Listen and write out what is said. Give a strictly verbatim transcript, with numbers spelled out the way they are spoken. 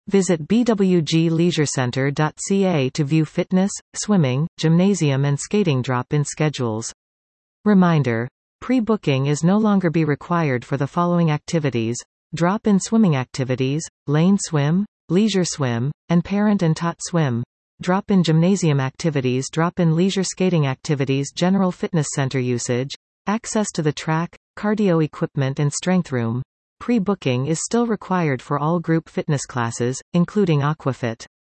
Visit b w g leisure center dot c a to view fitness, swimming, gymnasium and skating drop-in schedules. Reminder: pre-booking is no longer be required for the following activities: drop-in swimming activities, lane swim, leisure swim, and parent and tot swim. Drop-in gymnasium activities, drop-in leisure skating activities, general fitness center usage, access to the track, cardio equipment and strength room. Pre-booking is still required for all group fitness classes, including Aquafit.